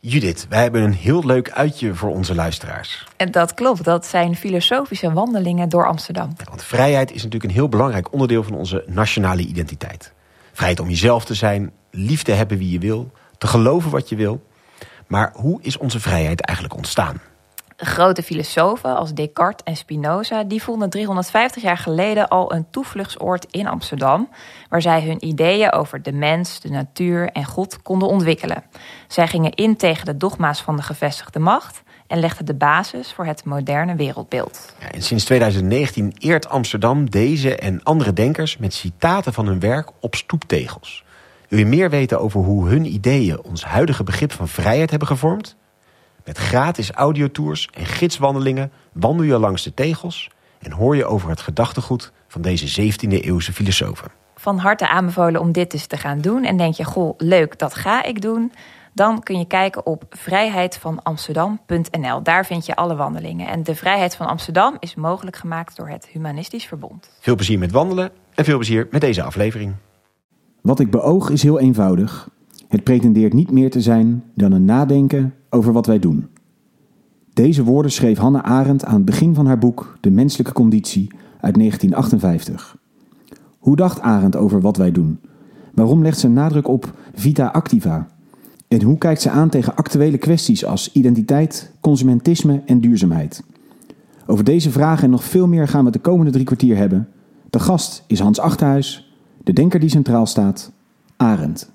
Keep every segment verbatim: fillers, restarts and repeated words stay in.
Judith, wij hebben een heel leuk uitje voor onze luisteraars. En dat klopt, dat zijn filosofische wandelingen door Amsterdam. Ja, want vrijheid is natuurlijk een heel belangrijk onderdeel van onze nationale identiteit. Vrijheid om jezelf te zijn, lief te hebben wie je wil, te geloven wat je wil. Maar hoe is onze vrijheid eigenlijk ontstaan? Grote filosofen als Descartes en Spinoza die vonden driehonderdvijftig jaar geleden al een toevluchtsoord in Amsterdam, waar zij hun ideeën over de mens, de natuur en God konden ontwikkelen. Zij gingen in tegen de dogma's van de gevestigde macht en legden de basis voor het moderne wereldbeeld. Ja, en sinds twintig negentien eert Amsterdam deze en andere denkers met citaten van hun werk op stoeptegels. Wil je meer weten over hoe hun ideeën ons huidige begrip van vrijheid hebben gevormd? Met gratis audiotours en gidswandelingen wandel je langs de tegels en hoor je over het gedachtegoed van deze zeventiende eeuwse filosofen. Van harte aanbevolen om dit dus te gaan doen. En denk je, goh, leuk, dat ga ik doen. Dan kun je kijken op vrijheid van amsterdam punt n l. Daar vind je alle wandelingen. En de Vrijheid van Amsterdam is mogelijk gemaakt door het Humanistisch Verbond. Veel plezier met wandelen en veel plezier met deze aflevering. Wat ik beoog is heel eenvoudig. Het pretendeert niet meer te zijn dan een nadenken over wat wij doen. Deze woorden schreef Hannah Arendt aan het begin van haar boek De Menselijke Conditie uit negentien achtenvijftig. Hoe dacht Arendt over wat wij doen? Waarom legt ze nadruk op vita activa? En hoe kijkt ze aan tegen actuele kwesties als identiteit, consumentisme en duurzaamheid? Over deze vragen en nog veel meer gaan we het de komende drie kwartier hebben. De gast is Hans Achterhuis, de denker die centraal staat, Arendt.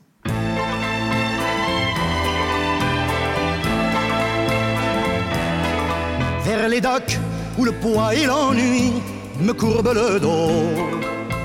Vers les docks où le poids et l'ennui me courbent le dos.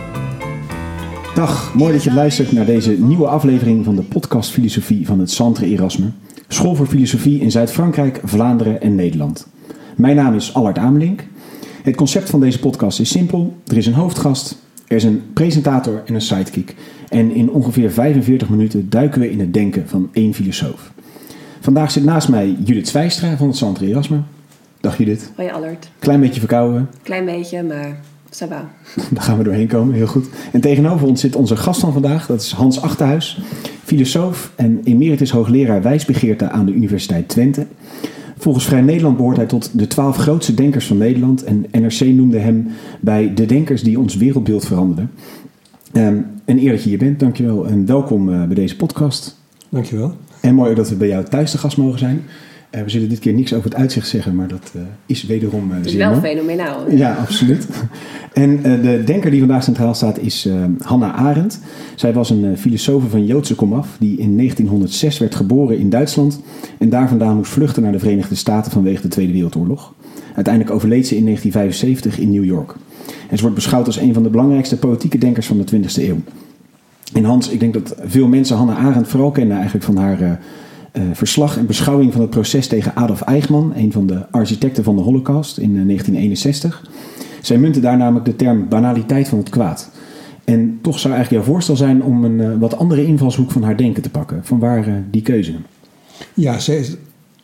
Dag, mooi dat je luistert naar deze nieuwe aflevering van de podcast Filosofie van het Centre Erasme. School voor Filosofie in Zuid-Frankrijk, Vlaanderen en Nederland. Mijn naam is Allard Amelink. Het concept van deze podcast is simpel. Er is een hoofdgast, er is een presentator en een sidekick. En in ongeveer vijfenveertig minuten duiken we in het denken van één filosoof. Vandaag zit naast mij Judith Zwijstra van het Centre Erasme. Dag Judith. Hoi Allard. Klein beetje verkouden. Klein beetje, maar ça va. Daar gaan we doorheen komen, heel goed. En tegenover ons zit onze gast van vandaag, dat is Hans Achterhuis. Filosoof en emeritus hoogleraar wijsbegeerte aan de Universiteit Twente. Volgens Vrij Nederland behoort hij tot de twaalf grootste denkers van Nederland. En N R C noemde hem bij de denkers die ons wereldbeeld veranderden. Um, een eer dat je hier bent, dankjewel. En welkom uh, bij deze podcast. Dankjewel. En mooi ook dat we bij jou thuis te gast mogen zijn. Uh, we zullen dit keer niks over het uitzicht zeggen, maar dat uh, is wederom uh, Het is zeer wel mooi. fenomenaal. Hè? Ja, absoluut. En uh, de denker die vandaag centraal staat is uh, Hannah Arendt. Zij was een uh, filosofe van Joodse komaf die in negentienhonderdzes werd geboren in Duitsland en daar vandaan moest vluchten naar de Verenigde Staten vanwege de Tweede Wereldoorlog. Uiteindelijk overleed ze in negentien vijfenzeventig in New York. En ze wordt beschouwd als een van de belangrijkste politieke denkers van de twintigste eeuw. En Hans, ik denk dat veel mensen Hannah Arendt vooral kennen eigenlijk van haar uh, uh, verslag en beschouwing van het proces tegen Adolf Eichmann, een van de architecten van de Holocaust in uh, negentien eenenzestig. Zij muntte daar namelijk de term banaliteit van het kwaad. En toch zou eigenlijk jouw voorstel zijn om een uh, wat andere invalshoek van haar denken te pakken. Vanwaar uh, die keuze? Ja, zij is,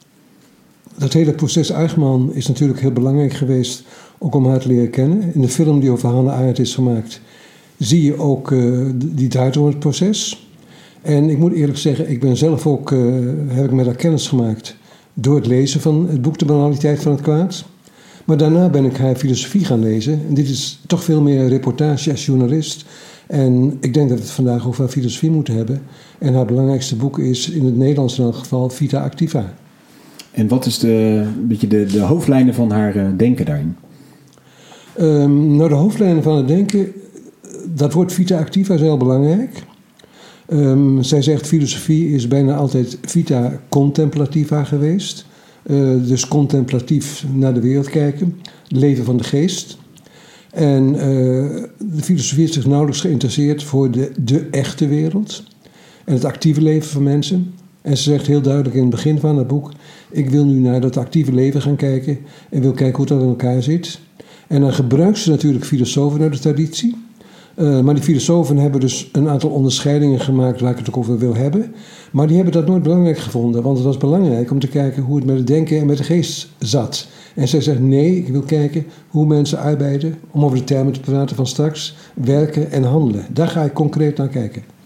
dat hele proces Eichmann is natuurlijk heel belangrijk geweest ook om haar te leren kennen. In de film die over Hannah Arendt is gemaakt zie je ook, uh, die draait om het proces. En ik moet eerlijk zeggen, ik ben zelf ook, uh, heb ik met haar kennis gemaakt door het lezen van het boek De Banaliteit van het Kwaad. Maar daarna ben ik haar filosofie gaan lezen. En dit is toch veel meer een reportage als journalist. En ik denk dat we het vandaag over haar filosofie moeten hebben. En haar belangrijkste boek is in het Nederlands in elk geval Vita Activa. En wat is de, een beetje de, de hoofdlijnen van haar uh, denken daarin? Um, nou, de hoofdlijnen van het denken, dat woord Vita Activa is heel belangrijk. Um, zij zegt filosofie is bijna altijd Vita Contemplativa geweest. Uh, dus contemplatief naar de wereld kijken, leven van de geest. En uh, de filosofie heeft zich nauwelijks geïnteresseerd voor de, de echte wereld en het actieve leven van mensen. En ze zegt heel duidelijk in het begin van het boek, ik wil nu naar dat actieve leven gaan kijken en wil kijken hoe dat in elkaar zit. En dan gebruikt ze natuurlijk filosofen uit de traditie. Uh, maar die filosofen hebben dus een aantal onderscheidingen gemaakt waar ik het ook over wil hebben. Maar die hebben dat nooit belangrijk gevonden. Want het was belangrijk om te kijken hoe het met het denken en met de geest zat. En zij zegt nee, ik wil kijken hoe mensen arbeiden. Om over de termen te praten van straks. Werken en handelen. Daar ga ik concreet naar kijken.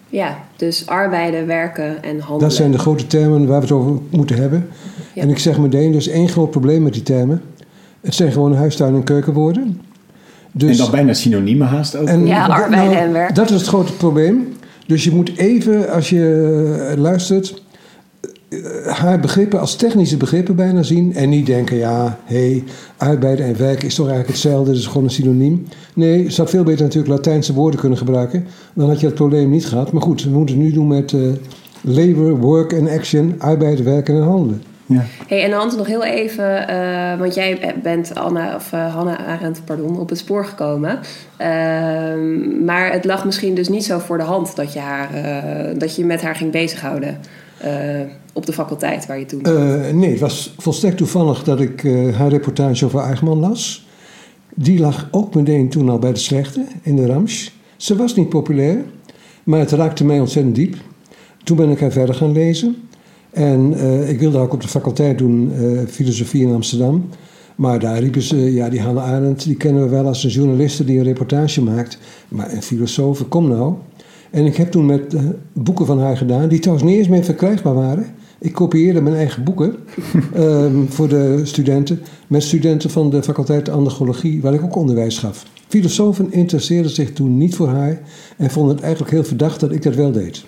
Ja, dus arbeiden, werken en handelen. Dat zijn de grote termen waar we het over moeten hebben. Ja. En ik zeg meteen, er is één groot probleem met die termen. Het zijn gewoon huistuin- en keukenwoorden. Dus, en dat bijna synoniemen haast ook. en, Ja, dat- arbeiden en werken. Dat is het grote probleem. Dus je moet even, als je uh, luistert, uh, haar begrippen als technische begrippen bijna zien. En niet denken, ja, hé, hey, arbeiden en werken is toch eigenlijk hetzelfde. Dat is gewoon een synoniem. Nee, je zou veel beter natuurlijk Latijnse woorden kunnen gebruiken. Dan had je het probleem niet gehad. Maar goed, we moeten het nu doen met uh, labor, work en action, arbeid, werken en handelen. Ja. Hey, en Hans, nog heel even, uh, want jij bent Anna, of uh, Hannah Arendt, pardon, op het spoor gekomen. Uh, maar het lag misschien dus niet zo voor de hand dat je, haar, uh, dat je met haar ging bezighouden uh, op de faculteit waar je toen... Uh, nee, het was volstrekt toevallig dat ik uh, haar reportage over Eichmann las. Die lag ook meteen toen al bij de slechte, in de Ramsch. Ze was niet populair, maar het raakte mij ontzettend diep. Toen ben ik haar verder gaan lezen. En uh, ik wilde ook op de faculteit doen, uh, filosofie in Amsterdam. Maar daar riepen ze, ja, die Hannah Arendt, die kennen we wel als een journaliste die een reportage maakt. Maar een filosoof, kom nou. En ik heb toen met uh, boeken van haar gedaan, die trouwens niet eens meer verkrijgbaar waren. Ik kopieerde mijn eigen boeken um, voor de studenten. Met studenten van de faculteit Androgologie, waar ik ook onderwijs gaf. Filosofen interesseerden zich toen niet voor haar en vonden het eigenlijk heel verdacht dat ik dat wel deed.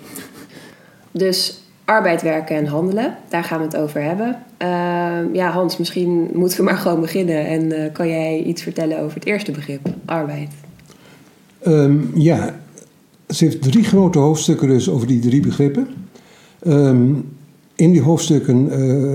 Dus arbeid, werken en handelen, daar gaan we het over hebben. Uh, ja, Hans, misschien moeten we maar gewoon beginnen. En uh, kan jij iets vertellen over het eerste begrip, arbeid? Um, ja, ze heeft drie grote hoofdstukken dus over die drie begrippen. Um, in die hoofdstukken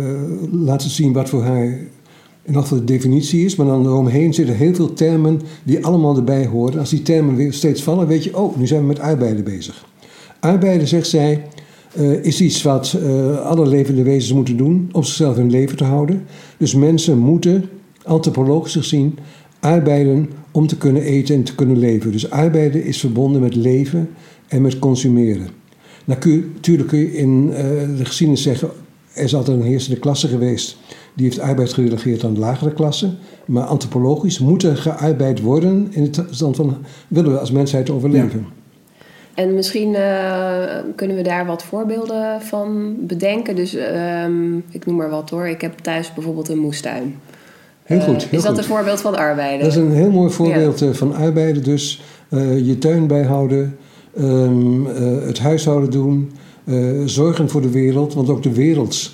uh, laat ze zien wat voor haar in wat de definitie is. Maar dan eromheen zitten heel veel termen die allemaal erbij horen. Als die termen weer steeds vallen, weet je, oh, nu zijn we met arbeiden bezig. Arbeiden, zegt zij, Uh, is iets wat uh, alle levende wezens moeten doen om zichzelf in leven te houden. Dus mensen moeten, antropologisch gezien, arbeiden om te kunnen eten en te kunnen leven. Dus arbeiden is verbonden met leven en met consumeren. Nou, kun je, natuurlijk kun je in uh, de geschiedenis zeggen, er is altijd een heersende klasse geweest. Die heeft arbeid gerelegeerd aan de lagere klasse. Maar antropologisch moet er gearbeid worden in het stand van, willen we als mensheid overleven. Ja. En misschien uh, kunnen we daar wat voorbeelden van bedenken. Dus uh, ik noem maar wat hoor. Ik heb thuis bijvoorbeeld een moestuin. Heel goed. Uh, heel is dat goed. een voorbeeld van arbeiden? Dat is een heel mooi voorbeeld ja. van arbeiden. Dus uh, je tuin bijhouden, um, uh, het huishouden doen, uh, zorgen voor de wereld. Want ook de wereld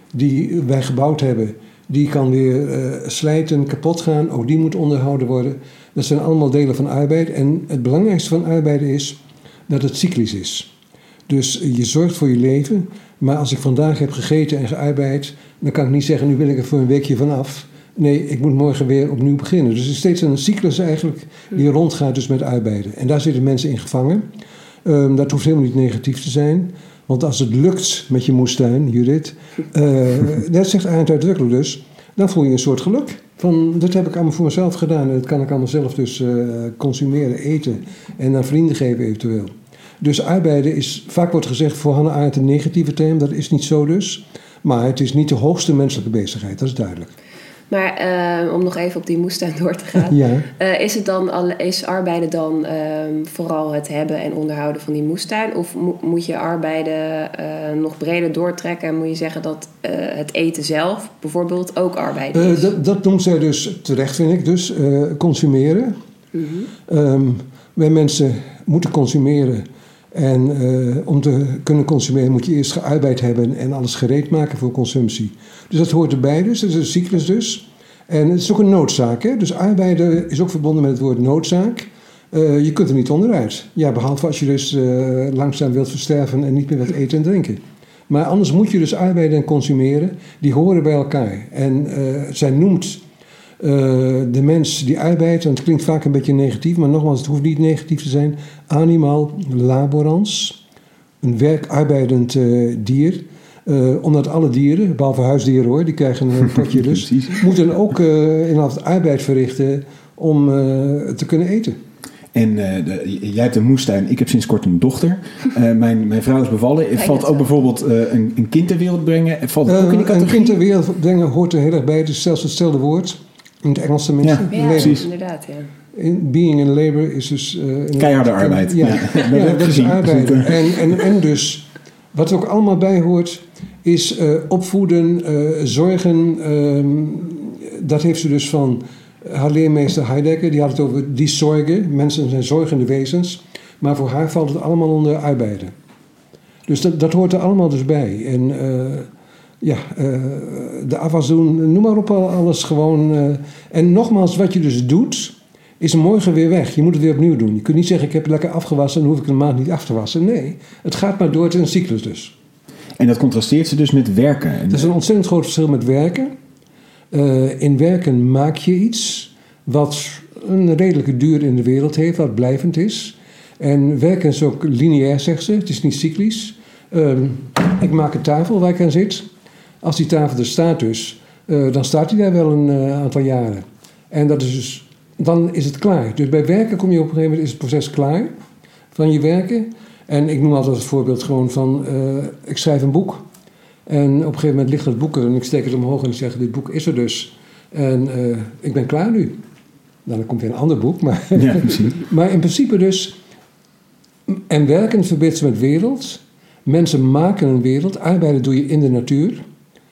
die wij gebouwd hebben, die kan weer uh, slijten, kapot gaan. Ook die moet onderhouden worden. Dat zijn allemaal delen van arbeid. En het belangrijkste van arbeiden is dat het cyclisch is. Dus je zorgt voor je leven, maar als ik vandaag heb gegeten en gearbeid, dan kan ik niet zeggen, nu wil ik er voor een weekje vanaf. Nee, ik moet morgen weer opnieuw beginnen. Dus het is steeds een cyclus eigenlijk die rondgaat dus met arbeiden. En daar zitten mensen in gevangen. Um, dat hoeft helemaal niet negatief te zijn. Want als het lukt met je moestuin, Judith, uh, dat zegt Arendt uitdrukkelijk dus, dan voel je een soort geluk. Van, dat heb ik allemaal voor mezelf gedaan en dat kan ik allemaal zelf dus uh, consumeren, eten en aan vrienden geven eventueel. Dus arbeiden is, vaak wordt gezegd voor Hannah Arendt een negatieve term, dat is niet zo dus. Maar het is niet de hoogste menselijke bezigheid, dat is duidelijk. Maar uh, om nog even op die moestuin door te gaan. Ja. Uh, is, het dan al, is arbeiden dan uh, vooral het hebben en onderhouden van die moestuin? Of mo- moet je arbeiden uh, nog breder doortrekken en moet je zeggen dat uh, het eten zelf bijvoorbeeld ook arbeiden is? Uh, dat, dat noemt zij dus terecht, vind ik, dus uh, consumeren. Mm-hmm. Um, wij mensen moeten consumeren. En uh, om te kunnen consumeren moet je eerst gearbeid hebben en alles gereed maken voor consumptie. Dus dat hoort erbij dus, dat is een cyclus dus. En het is ook een noodzaak, hè? Dus arbeiden is ook verbonden met het woord noodzaak. Uh, je kunt er niet onderuit. Ja, behalve als je dus uh, langzaam wilt versterven en niet meer wilt eten en drinken. Maar anders moet je dus arbeiden en consumeren, die horen bij elkaar. En uh, zij noemt uh, de mens die arbeidt, en het klinkt vaak een beetje negatief, maar nogmaals, het hoeft niet negatief te zijn. Animal laborans, een werkarbeidend uh, dier. Uh, omdat alle dieren, behalve huisdieren hoor, die krijgen een potje dus, moeten ook uh, inderdaad arbeid verrichten om uh, te kunnen eten. En uh, de, jij hebt een moestuin, ik heb sinds kort een dochter. Uh, mijn, mijn vrouw is bevallen. Het valt ook bijvoorbeeld uh, een, een kind ter wereld brengen. Valt het uh, ook in die categorie? Een kind ter wereld brengen hoort er heel erg bij. Het is zelfs hetzelfde woord. In het Engels tenminste. Ja, ja precies. Inderdaad, ja. in being in labor is dus... Uh, Keiharde arbeid. Ja, ja, ja, ja dat is arbeiden. En, en, en dus, wat er ook allemaal bij hoort, is uh, opvoeden, uh, zorgen. Uh, dat heeft ze dus van haar leermeester Heidegger. Die had het over die zorgen. Mensen zijn zorgende wezens. Maar voor haar valt het allemaal onder arbeiden. Dus dat, dat hoort er allemaal dus bij. En uh, ja, uh, de afwas doen, noem maar op alles gewoon. Uh, en nogmaals, wat je dus doet, is morgen weer weg. Je moet het weer opnieuw doen. Je kunt niet zeggen, ik heb het lekker afgewassen en dan hoef ik een maand niet af te wassen. Nee, het gaat maar door. Het is een cyclus dus. En dat contrasteert ze dus met werken. Dat is een ontzettend groot verschil met werken. Uh, in werken maak je iets wat een redelijke duur in de wereld heeft, wat blijvend is. En werken is ook lineair, zegt ze. Het is niet cyclisch. Uh, ik maak een tafel waar ik aan zit. Als die tafel er staat dus, uh, dan staat hij daar wel een uh, aantal jaren. En dat is dus, dan is het klaar. Dus bij werken kom je op een gegeven moment, is het proces klaar van je werken. En ik noem altijd het voorbeeld gewoon van, uh, ik schrijf een boek. En op een gegeven moment ligt dat boek er en ik steek het omhoog en ik zeg, dit boek is er dus. En uh, ik ben klaar nu. Nou, dan komt weer een ander boek. Maar, ja, maar in principe dus, en werken verbindt ze met wereld. Mensen maken een wereld. Arbeiden doe je in de natuur.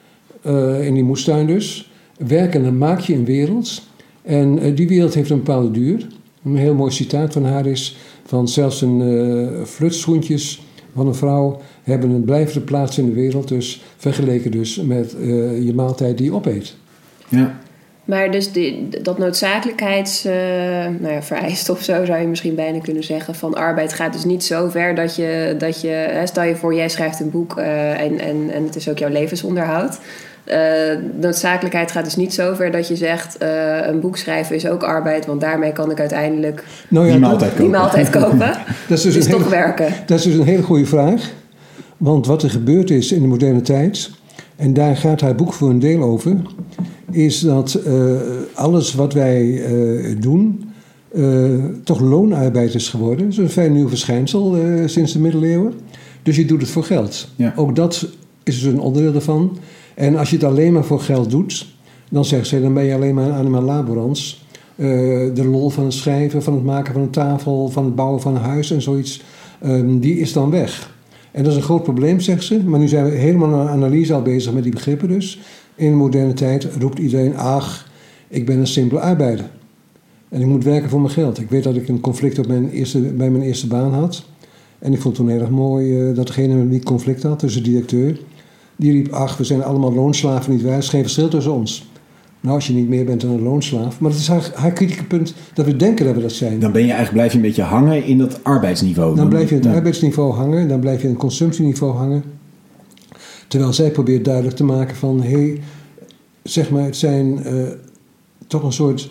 Uh, in die moestuin dus. Werken, dan maak je een wereld. En uh, die wereld heeft een bepaalde duur. Een heel mooi citaat van haar is, van zelfs een uh, flutschoentjes van een vrouw hebben een blijvende plaats in de wereld. Dus vergeleken dus met uh, je maaltijd die je opeet. Ja. Maar dus die, dat noodzakelijkheids uh, nou ja, vereist of zo zou je misschien bijna kunnen zeggen van arbeid gaat dus niet zo ver dat je, dat je hè, stel je voor jij schrijft een boek uh, en, en, en het is ook jouw levensonderhoud. Uh, noodzakelijkheid gaat dus niet zo ver dat je zegt uh, een boek schrijven is ook arbeid, want daarmee kan ik uiteindelijk nou ja, die maaltijd kopen. Die maaltijd kopen. Dat is dus, dus een toch hele, werken. Dat is dus een hele goede vraag. Want wat er gebeurd is in de moderne tijd, en daar gaat haar boek voor een deel over, is dat uh, alles wat wij uh, doen uh, toch loonarbeid is geworden. Dat is een vrij nieuw verschijnsel uh, sinds de middeleeuwen. Dus je doet het voor geld. Ja. Ook dat is dus een onderdeel ervan. En als je het alleen maar voor geld doet, dan zegt ze, dan ben je alleen maar een animal laborans. Uh, de lol van het schrijven, van het maken van een tafel, van het bouwen van een huis en zoiets, um, die is dan weg. En dat is een groot probleem, zegt ze. Maar nu zijn we helemaal aan de analyse al bezig met die begrippen dus. In de moderne tijd roept iedereen, ach, ik ben een simpele arbeider. En ik moet werken voor mijn geld. Ik weet dat ik een conflict op mijn eerste, bij mijn eerste baan had. En ik vond het toen heel erg mooi uh, dat degene met wie ik conflict had, dus de directeur, die riep, ach, we zijn allemaal loonslaven, niet waar? Er is geen verschil tussen ons. Nou, als je niet meer bent dan een loonslaaf. Maar dat is haar, haar kritieke punt, dat we denken dat we dat zijn. Dan ben je eigenlijk, blijf je een beetje hangen in dat arbeidsniveau. Dan blijf je in het ja. arbeidsniveau hangen, dan blijf je in het consumptieniveau hangen. Terwijl zij probeert duidelijk te maken van, hé, hey, zeg maar, het zijn uh, toch een soort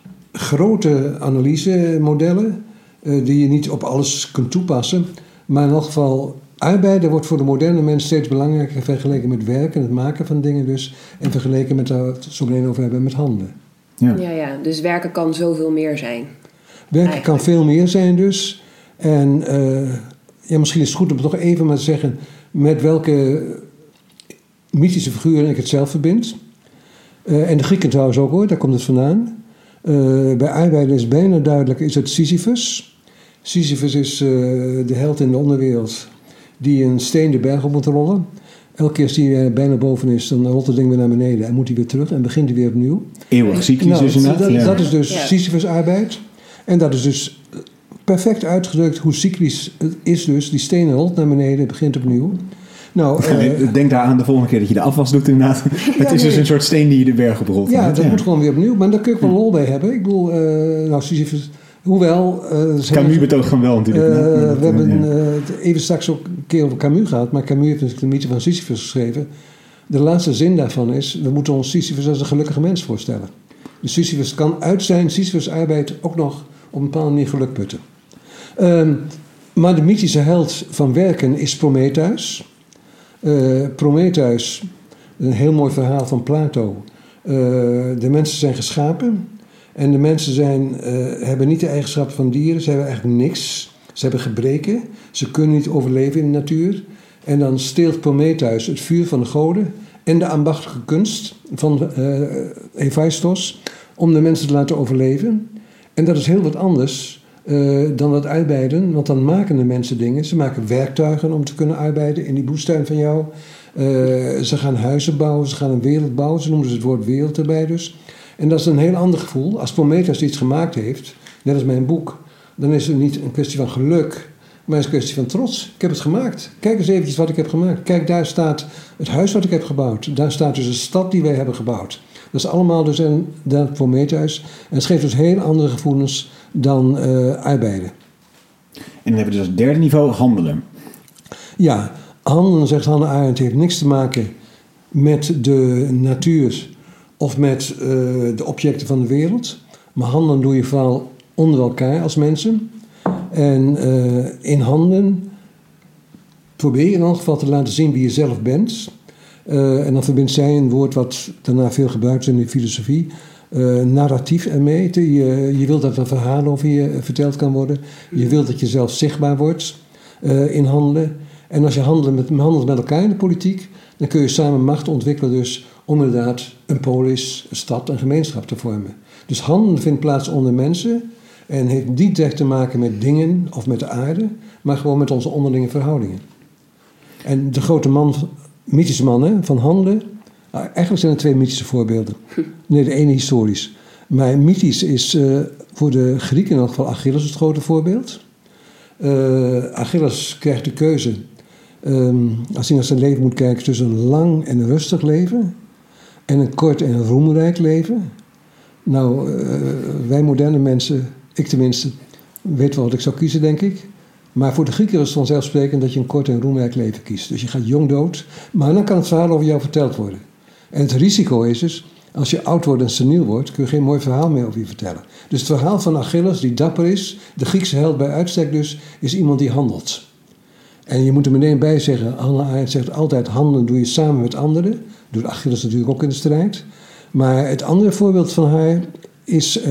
grote analysemodellen uh, die je niet op alles kunt toepassen. Maar in elk geval, arbeiden wordt voor de moderne mens steeds belangrijker vergeleken met werken, het maken van dingen dus, en vergeleken met waar we het zo meteen over hebben, met handen. Ja. Ja, ja, dus werken kan zoveel meer zijn. Werken Eigenlijk. kan veel meer zijn dus. En uh, ja, misschien is het goed om nog even maar te zeggen met welke mythische figuren ik het zelf verbind. Uh, en de Grieken trouwens ook hoor, daar komt het vandaan. Uh, bij arbeiden is bijna duidelijk, is het Sisyphus. Sisyphus is uh, de held in de onderwereld die een steen de berg op moet rollen. Elke keer als hij uh, bijna boven is, dan rolt het ding weer naar beneden en moet hij weer terug en begint hij weer opnieuw. Eeuwig cyclisch Nou, dus inderdaad. dat, ja. dat is dus Ja. Sisyphus-arbeid. En dat is dus perfect uitgedrukt hoe cyclisch het is dus. Die steen rolt naar beneden, begint opnieuw. Nou, uh, Denk daar aan de volgende keer dat je de afwas doet inderdaad. Het is dus een soort steen die je de berg oprolt. ja, dat moet gewoon weer opnieuw. Maar daar kun je ook wel lol bij hebben. Ik bedoel, uh, nou, Sisyphus... Hoewel... Uh, Camus betoogt gewoon wel natuurlijk. Uh, Ja, we hebben ja. uh, even straks ook een keer over Camus gehad. Maar Camus heeft natuurlijk de mythe van Sisyphus geschreven. De laatste zin daarvan is... We moeten ons Sisyphus als een gelukkige mens voorstellen. Dus Sisyphus kan uit zijn Sisyphus-arbeid ook nog op een bepaalde manier geluk putten. Um, maar de mythische held van werken is Prometheus. Uh, Prometheus, een heel mooi verhaal van Plato. Uh, de mensen zijn geschapen... En de mensen zijn, uh, hebben niet de eigenschappen van dieren. Ze hebben eigenlijk niks. Ze hebben gebreken. Ze kunnen niet overleven in de natuur. En dan steelt Prometheus het vuur van de goden en de ambachtelijke kunst van uh, Hephaïstos om de mensen te laten overleven. En dat is heel wat anders uh, dan dat arbeiden. Want dan maken de mensen dingen. Ze maken werktuigen om te kunnen arbeiden in die moestuin van jou. Uh, ze gaan huizen bouwen, ze gaan een wereld bouwen. Ze noemen ze het woord wereld erbij dus. En dat is een heel ander gevoel. Als Prometheus iets gemaakt heeft, net als mijn boek, dan is het niet een kwestie van geluk, maar het is een kwestie van trots. Ik heb het gemaakt. Kijk eens eventjes wat ik heb gemaakt. Kijk, daar staat het huis wat ik heb gebouwd. Daar staat dus de stad die wij hebben gebouwd. Dat is allemaal dus een Prometheus. En het geeft dus heel andere gevoelens dan uh, arbeiden. En dan hebben we dus het derde niveau, handelen. Ja, handelen, zegt Hannah Arendt, heeft niks te maken met de natuur of met uh, de objecten van de wereld. Maar handelen doe je vooral onder elkaar als mensen. En uh, in handelen probeer je in elk geval te laten zien wie je zelf bent. Uh, en dan verbindt zij een woord wat daarna veel gebruikt is in de filosofie. Uh, narratief ermee. Je, je wilt dat er een verhaal over je verteld kan worden. Je wilt dat je zelf zichtbaar wordt uh, in handelen. En als je handelt met, handelt met elkaar in de politiek, dan kun je samen macht ontwikkelen dus om inderdaad een polis, een stad, een gemeenschap te vormen. Dus handelen vindt plaats onder mensen en heeft niet direct te maken met dingen of met de aarde, maar gewoon met onze onderlinge verhoudingen. En de grote man, mythische man hè, van handelen, eigenlijk zijn er twee mythische voorbeelden. Nee, de ene historisch. Maar mythisch is uh, voor de Grieken in elk geval Achilles het grote voorbeeld. Uh, Achilles krijgt de keuze, um, als hij naar zijn leven moet kijken, tussen een lang en rustig leven en een kort en roemrijk leven. Nou, uh, wij moderne mensen, ik tenminste, weet wel wat ik zou kiezen, denk ik. Maar voor de Grieken is het vanzelfsprekend dat je een kort en roemrijk leven kiest. Dus je gaat jong dood, maar dan kan het verhaal over jou verteld worden. En het risico is dus, als je oud wordt en seniel wordt, kun je geen mooi verhaal meer over je vertellen. Dus het verhaal van Achilles, die dapper is, de Griekse held bij uitstek dus, is iemand die handelt. En je moet er meteen bij zeggen, Hannah Arendt zegt altijd, handelen doe je samen met anderen. Doet Achilles natuurlijk ook in de strijd. Maar het andere voorbeeld van haar is uh,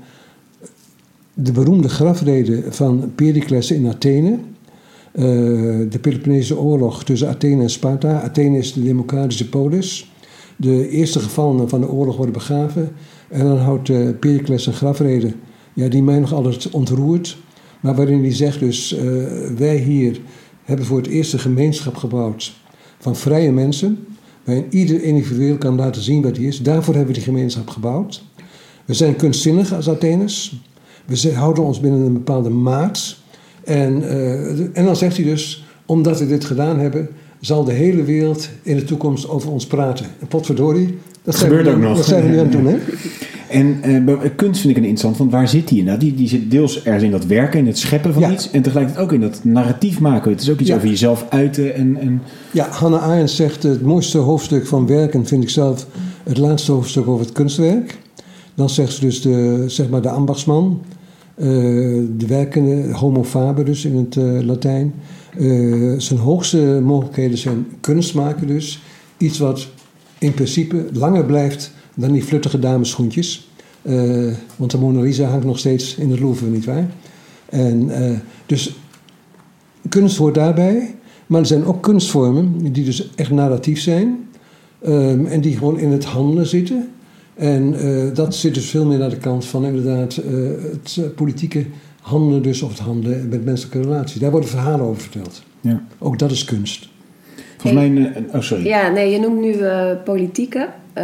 de beroemde grafrede van Pericles in Athene. Uh, de Peloponnesische oorlog tussen Athene en Sparta. Athene is de democratische polis. De eerste gevallenen van de oorlog worden begraven. En dan houdt uh, Pericles een grafrede, ja, die mij nog altijd ontroert. Maar waarin hij zegt dus, uh, wij hier hebben voor het eerst een gemeenschap gebouwd van vrije mensen, waarin ieder individueel kan laten zien wat hij is. Daarvoor hebben we die gemeenschap gebouwd. We zijn kunstzinnig als Atheners. We houden ons binnen een bepaalde maat. En, uh, en dan zegt hij dus, omdat we dit gedaan hebben, zal de hele wereld in de toekomst over ons praten. En potverdorie, dat gebeurt ook nu, nog. Dat zijn we nu aan het doen, hè? En uh, kunst vind ik een interessant, want waar zit die in? Nou, die, die zit deels ergens in dat werken, in het scheppen van ja. iets, en tegelijkertijd ook in dat narratief maken. Het is ook iets ja. over jezelf uiten. En, en... Ja, Hannah Arendt zegt, het mooiste hoofdstuk van werken vind ik zelf het laatste hoofdstuk over het kunstwerk. Dan zegt ze dus de, zeg maar de ambachtsman, uh, de werkende, homo faber dus in het uh, Latijn. Uh, zijn hoogste mogelijkheden zijn kunst maken dus. Iets wat in principe langer blijft dan die fluttige damesschoentjes. Uh, want de Mona Lisa hangt nog steeds in het Louvre, nietwaar? En uh, dus kunst hoort daarbij. Maar er zijn ook kunstvormen die dus echt narratief zijn. Um, en die gewoon in het handelen zitten. En uh, dat zit dus veel meer naar de kant van inderdaad uh, het uh, politieke handelen dus, of het handelen met menselijke relaties. Daar worden verhalen over verteld. Ja. Ook dat is kunst. Volgens mij... Uh, oh, sorry. Ja, nee, je noemt nu uh, politieke. Uh,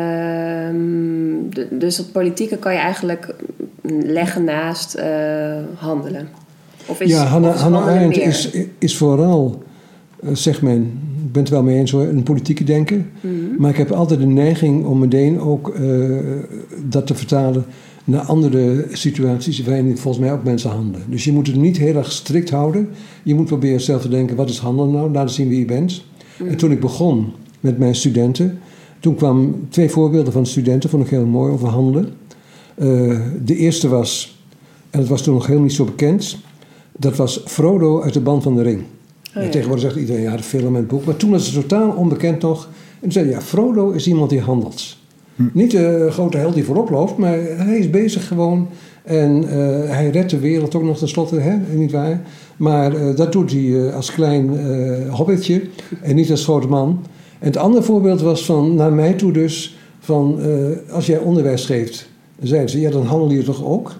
d- dus dat politieke kan je eigenlijk leggen naast uh, handelen. Of is, ja, Hannah, of is Hannah handelen Arendt meer? is, is vooral, uh, zegt men, ik ben het wel mee eens hoor, een politieke denker. Mm-hmm. Maar ik heb altijd de neiging om meteen ook uh, dat te vertalen naar andere situaties waarin volgens mij ook mensen handelen. Dus je moet het niet heel erg strikt houden. Je moet proberen zelf te denken, wat is handelen nou? Laten zien wie je bent. Mm. En toen ik begon met mijn studenten, toen kwamen twee voorbeelden van studenten, vond ik heel mooi, over handelen. Uh, de eerste was, en dat was toen nog helemaal niet zo bekend, dat was Frodo uit de Band van de Ring. Oh, ja. Tegenwoordig zegt iedereen, ja, de film en het boek. Maar toen was het totaal onbekend nog. En toen zei ja, Frodo is iemand die handelt. Hm. Niet de grote held die voorop loopt, maar hij is bezig gewoon. En uh, hij redt de wereld ook nog tenslotte, hè? Niet waar? Maar uh, dat doet hij uh, als klein uh, hobbitje en niet als grote man. En het andere voorbeeld was van, naar mij toe dus, van uh, als jij onderwijs geeft, dan zeiden ze, ja, dan handel je toch ook.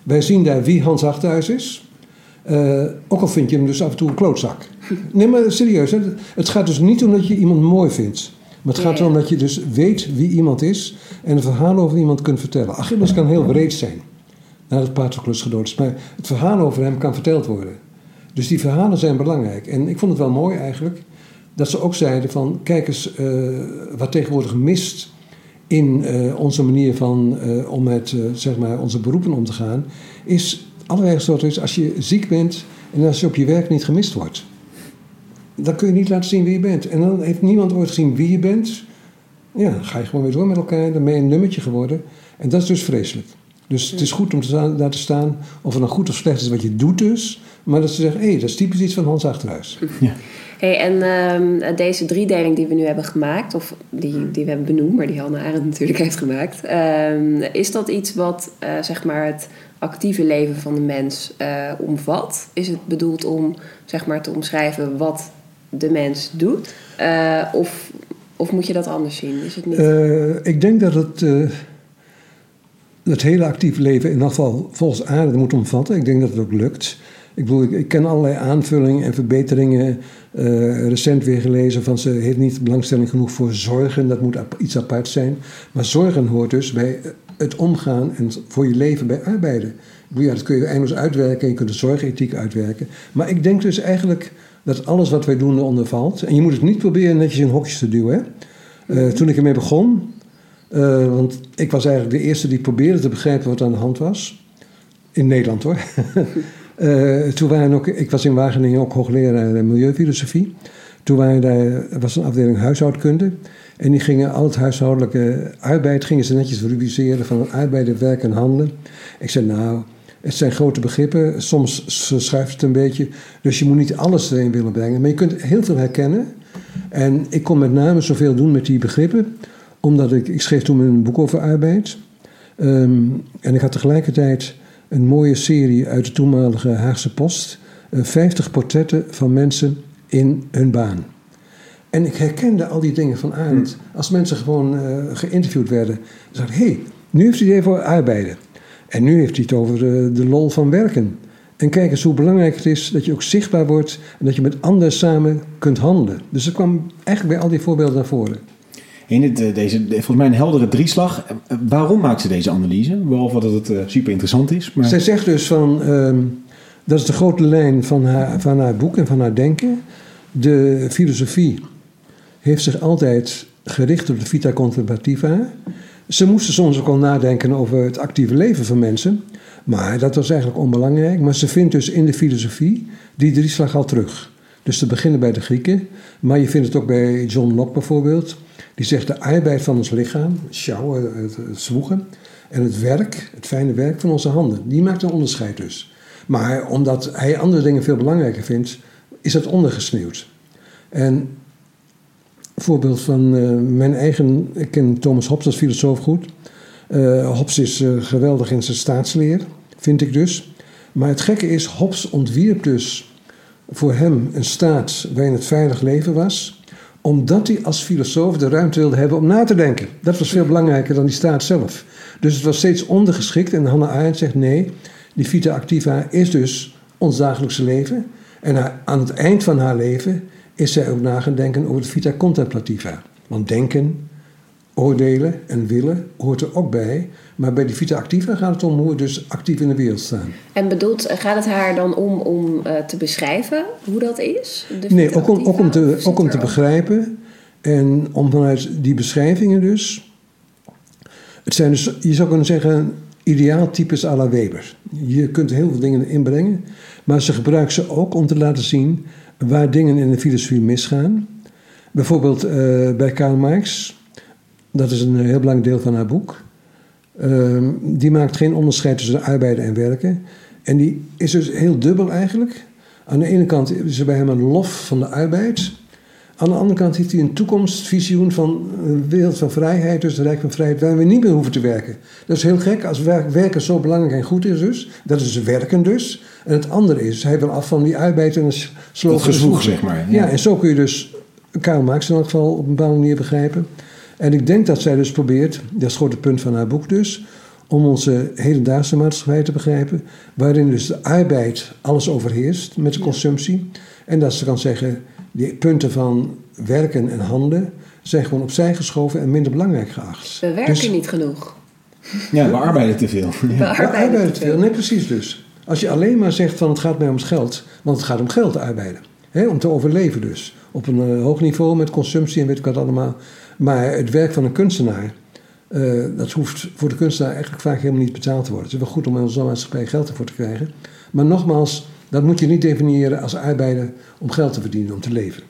Wij zien daar wie Hans Achterhuis is. Uh, ook al vind je hem dus af en toe een klootzak. Nee, maar serieus. Hè? Het gaat dus niet om dat je iemand mooi vindt. Maar het gaat erom dat je dus weet wie iemand is... en een verhaal over iemand kunt vertellen. Achilles kan heel breed zijn. Nadat Patroclus gedood is. Maar het verhaal over hem kan verteld worden. Dus die verhalen zijn belangrijk. En ik vond het wel mooi eigenlijk... dat ze ook zeiden van... kijk eens, uh, wat tegenwoordig mist... in uh, onze manier van... Uh, om met uh, zeg maar onze beroepen om te gaan... is allerlei soorten is als je ziek bent... en als je op je werk niet gemist wordt... dan kun je niet laten zien wie je bent. En dan heeft niemand ooit gezien wie je bent... ja, dan ga je gewoon weer door met elkaar... dan ben je een nummertje geworden... en dat is dus vreselijk. Dus het is goed om te staan, daar te staan... of het nou goed of slecht is wat je doet dus... maar dat ze zeggen, hé, hey, dat is typisch iets van Hans Achterhuis. Ja. Hey, en uh, deze driedeling die we nu hebben gemaakt... of die, die we hebben benoemd... maar die Hannah Arendt natuurlijk heeft gemaakt... Uh, is dat iets wat uh, zeg maar het actieve leven van de mens uh, omvat? Is het bedoeld om zeg maar, te omschrijven wat de mens doet? Uh, of, of moet je dat anders zien? Is het niet... Uh, ik denk dat het... Uh, het hele actieve leven in ieder geval volgens Arendt moet omvatten. Ik denk dat het ook lukt... Ik bedoel, ik, ik ken allerlei aanvullingen en verbeteringen. Uh, recent weer gelezen van ze heeft niet belangstelling genoeg voor zorgen. Dat moet ap- iets apart zijn. Maar zorgen hoort dus bij het omgaan en voor je leven bij arbeiden. Bedoel, ja, dat kun je eindeloos uitwerken en je kunt de zorgethiek uitwerken. Maar ik denk dus eigenlijk dat alles wat wij doen eronder valt. En je moet het niet proberen netjes in hokjes te duwen. Hè? Uh, toen ik ermee begon, uh, want ik was eigenlijk de eerste die probeerde te begrijpen wat aan de hand was. In Nederland hoor. Uh, toen waren ook, ik was in Wageningen ook hoogleraar milieufilosofie. Toen waren daar, was een afdeling huishoudkunde. En die gingen al het huishoudelijke arbeid... gingen ze netjes rubriceren van arbeiden, werk en handelen. Ik zei, nou, het zijn grote begrippen. Soms verschuift het een beetje. Dus je moet niet alles erin willen brengen. Maar je kunt heel veel herkennen. En ik kon met name zoveel doen met die begrippen. Omdat ik, ik schreef toen een boek over arbeid. Um, en ik had tegelijkertijd... een mooie serie uit de toenmalige Haagse Post. Uh, vijftig portretten van mensen in hun baan. En ik herkende al die dingen van Arendt. Als mensen gewoon uh, geïnterviewd werden. Dan zei ik, hé, hey, nu heeft hij het even over arbeiden. En nu heeft hij het over de, de lol van werken. En kijk eens hoe belangrijk het is dat je ook zichtbaar wordt... en dat je met anderen samen kunt handelen. Dus dat kwam eigenlijk bij al die voorbeelden naar voren. En dit, deze, volgens mij een heldere drieslag. Waarom maakt ze deze analyse? Behalve dat het uh, super interessant is. Maar... Zij zegt dus van... Um, dat is de grote lijn van haar, van haar boek en van haar denken. De filosofie heeft zich altijd gericht op de vita contemplativa. Ze moesten soms ook al nadenken over het actieve leven van mensen. Maar dat was eigenlijk onbelangrijk. Maar ze vindt dus in de filosofie die drieslag al terug. Dus te beginnen bij de Grieken. Maar je vindt het ook bij John Locke bijvoorbeeld... Die zegt de arbeid van ons lichaam, het sjouwen, het, het zwoegen... en het werk, het fijne werk van onze handen. Die maakt een onderscheid dus. Maar omdat hij andere dingen veel belangrijker vindt... is dat ondergesneeuwd. En een voorbeeld van uh, mijn eigen... Ik ken Thomas Hobbes als filosoof goed. Uh, Hobbes is uh, geweldig in zijn staatsleer, vind ik dus. Maar het gekke is, Hobbes ontwierp dus voor hem een staat... waarin het veilig leven was... omdat hij als filosoof de ruimte wilde hebben om na te denken. Dat was veel belangrijker dan die staat zelf. Dus het was steeds ondergeschikt. En Hannah Arendt zegt nee, die vita activa is dus ons dagelijkse leven. En haar, aan het eind van haar leven is zij ook na gaan denken over de vita contemplativa. Want denken, oordelen en willen hoort er ook bij. Maar bij die vita activa gaat het om hoe we dus actief in de wereld staan. En bedoelt, gaat het haar dan om om uh, te beschrijven hoe dat is? Nee, ook om, ook om te, ook om te begrijpen. En om vanuit die beschrijvingen dus... Het zijn dus, je zou kunnen zeggen, ideaaltypes à la Weber. Je kunt heel veel dingen inbrengen. Maar ze gebruikt ze ook om te laten zien waar dingen in de filosofie misgaan. Bijvoorbeeld uh, bij Karl Marx... Dat is een heel belangrijk deel van haar boek. Uh, die maakt geen onderscheid tussen arbeiden en werken. En die is dus heel dubbel eigenlijk. Aan de ene kant is er bij hem een lof van de arbeid. Aan de andere kant heeft hij een toekomstvisioen van een wereld van vrijheid. Dus een rijk van vrijheid waar we niet meer hoeven te werken. Dat is heel gek als werken zo belangrijk en goed is dus. Dat is werken dus. En het andere is, hij wil af van die arbeid en een slogan. Dat gezwoeg, zeg maar. Ja. ja, en zo kun je dus Karl Marx in elk geval op een bepaalde manier begrijpen. En ik denk dat zij dus probeert, dat is het grote punt van haar boek dus... om onze hedendaagse maatschappij te begrijpen, waarin dus de arbeid alles overheerst met de consumptie. En dat ze kan zeggen, die punten van werken en handelen zijn gewoon opzij geschoven en minder belangrijk geacht. We werken dus, niet genoeg. Ja, we arbeiden te veel. We we arbeiden, arbeiden te te veel. Nee, precies dus. Als je alleen maar zegt van het gaat mij om het geld, want het gaat om geld te arbeiden. Hè, om te overleven dus. Op een uh, hoog niveau met consumptie en weet ik wat allemaal. Maar het werk van een kunstenaar, uh, dat hoeft voor de kunstenaar eigenlijk vaak helemaal niet betaald te worden. Het is wel goed om in onze maatschappij geld ervoor te krijgen. Maar nogmaals, dat moet je niet definiëren als arbeider om geld te verdienen, om te leven.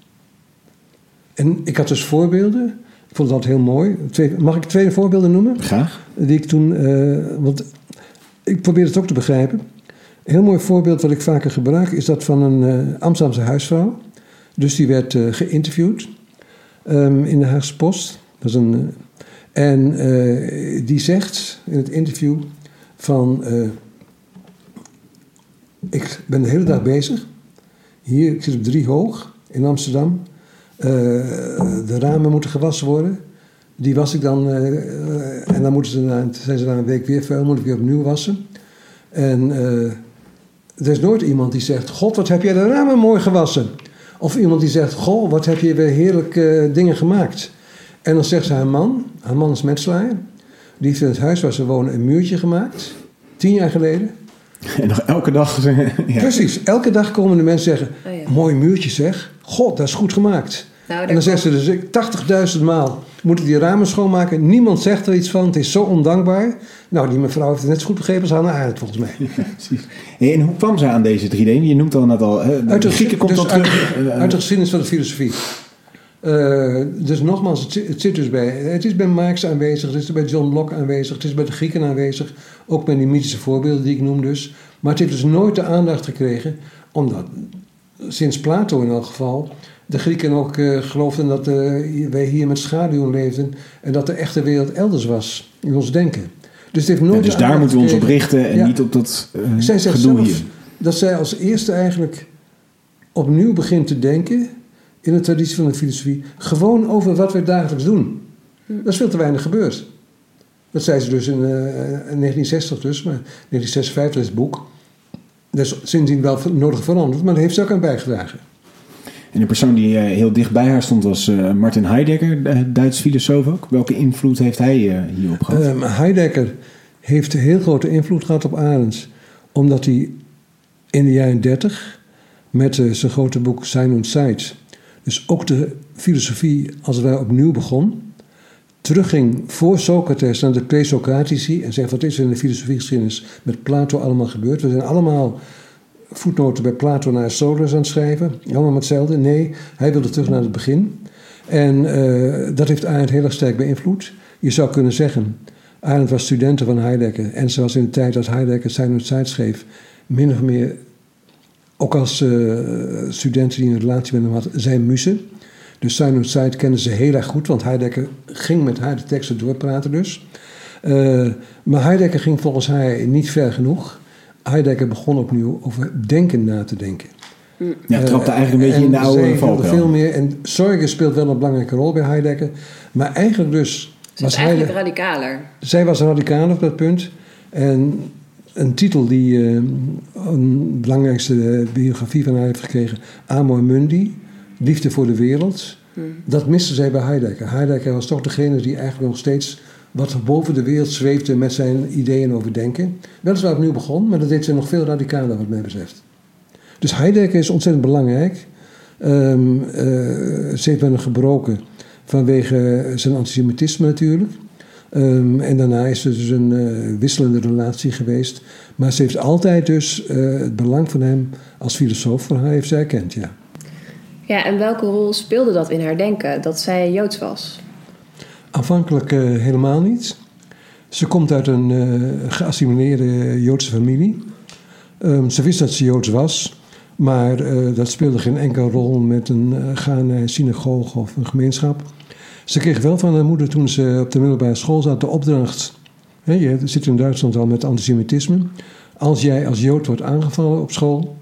En ik had dus voorbeelden. Ik vond dat heel mooi. Twee, mag ik twee voorbeelden noemen? Graag. Die ik toen, uh, want ik probeer het ook te begrijpen. Een heel mooi voorbeeld wat ik vaker gebruik is dat van een uh, Amsterdamse huisvrouw. Dus die werd uh, geïnterviewd um, in de Haagse Post. Dat is een, uh, en uh, die zegt in het interview van... Uh, ik ben de hele dag bezig. Hier, ik zit op drie hoog in Amsterdam. Uh, de ramen moeten gewassen worden. Die was ik dan. Uh, uh, en dan moeten ze na, zijn ze na een week weer vuil. Moet ik weer opnieuw wassen. En uh, er is nooit iemand die zegt... God, wat heb jij de ramen mooi gewassen. Of iemand die zegt... Goh, wat heb je weer heerlijke uh, dingen gemaakt. En dan zegt ze haar man... Haar man is metselaar. Die heeft in het huis waar ze wonen een muurtje gemaakt. Tien jaar geleden. En nog elke dag... ja. Precies. Elke dag komen de mensen zeggen... Oh ja. Mooi muurtje zeg. God, dat is goed gemaakt. Nou, En dan zegt ze dus tachtigduizend maal moet ik die ramen schoonmaken. Niemand zegt er iets van. Het is zo ondankbaar. Nou, die mevrouw heeft het net zo goed begrepen als Hannah Arendt volgens mij. Ja, precies. Hey, en hoe kwam ze aan deze drie D? Je noemt al net al... Hè, Uit de, de Grieken komt dus al uit, terug. Uh, uit de geschiedenis van de filosofie. Uh, dus nogmaals, het zit, het zit dus bij... Het is bij Marx aanwezig. Het is bij John Locke aanwezig. Het is bij de Grieken aanwezig. Ook bij die mythische voorbeelden die ik noem dus. Maar het heeft dus nooit de aandacht gekregen. Omdat sinds Plato in elk geval... de Grieken ook uh, geloofden dat uh, wij hier met schaduwen leefden... en dat de echte wereld elders was in ons denken. Dus, het heeft nooit ja, dus daar moeten we ons op richten en ja. niet op dat uh, zij zegt gedoe zelf hier. Dat zij als eerste eigenlijk opnieuw begint te denken... in de traditie van de filosofie... gewoon over wat we dagelijks doen. Dat is veel te weinig gebeurd. Dat zei ze dus in, uh, in negentien zestig dus, maar negentien zesenvijftig is het boek. Dat is sindsdien wel nodig veranderd, maar daar heeft ze ook aan bijgedragen. En de persoon die uh, heel dicht bij haar stond was uh, Martin Heidegger, de Duits filosoof ook. Welke invloed heeft hij uh, hierop gehad? Um, Heidegger heeft een heel grote invloed gehad op Arendt. Omdat hij in de jaren dertig met uh, zijn grote boek Sein und Zeit... dus ook de filosofie als het ware opnieuw begon... terugging voor Socrates naar de pre-Socratici... en zegt wat is er in de filosofiegeschiedenis met Plato allemaal gebeurd. We zijn allemaal voetnoten bij Plato naar Solers aan het schrijven. Allemaal hetzelfde. Nee, hij wilde terug naar het begin. En uh, dat heeft Arendt heel erg sterk beïnvloed. Je zou kunnen zeggen, Arendt was studente van Heidegger... en ze was in de tijd dat Heidegger Sein und Zeit schreef... min of meer, ook als uh, studenten die een relatie met hem had, zijn muze... Dus Sein und Zeit kennen ze heel erg goed, want Heidegger ging met haar de teksten doorpraten dus. Uh, maar Heidegger ging volgens haar niet ver genoeg. Heidegger begon opnieuw over denken na te denken. Ja, het trapte eigenlijk een beetje in de oude valkuil. Veel meer, en Sorge speelt wel een belangrijke rol bij Heidegger. Maar eigenlijk dus... Ze was eigenlijk radicaler. Zij was radicaal op dat punt. En een titel die uh, een belangrijkste biografie van haar heeft gekregen... Amor Mundi... Liefde voor de wereld, hmm. dat miste zij bij Heidegger. Heidegger was toch degene die eigenlijk nog steeds wat boven de wereld zweefde met zijn ideeën over denken. Weliswaar opnieuw begon, maar dat deed ze nog veel radicaler wat mij betreft. Dus Heidegger is ontzettend belangrijk. Um, uh, ze heeft met hem gebroken vanwege zijn antisemitisme natuurlijk. Um, en daarna is er dus een uh, wisselende relatie geweest. Maar ze heeft altijd dus uh, het belang van hem als filosoof voor haar heeft zij erkend, ja. Ja, en welke rol speelde dat in haar denken, dat zij Joods was? Aanvankelijk uh, helemaal niet. Ze komt uit een uh, geassimileerde Joodse familie. Um, ze wist dat ze Joods was, maar uh, dat speelde geen enkele rol met een uh, gaan naar een synagoge of een gemeenschap. Ze kreeg wel van haar moeder toen ze op de middelbare school zat de opdracht... Hè, je zit in Duitsland al met antisemitisme. Als jij als Jood wordt aangevallen op school...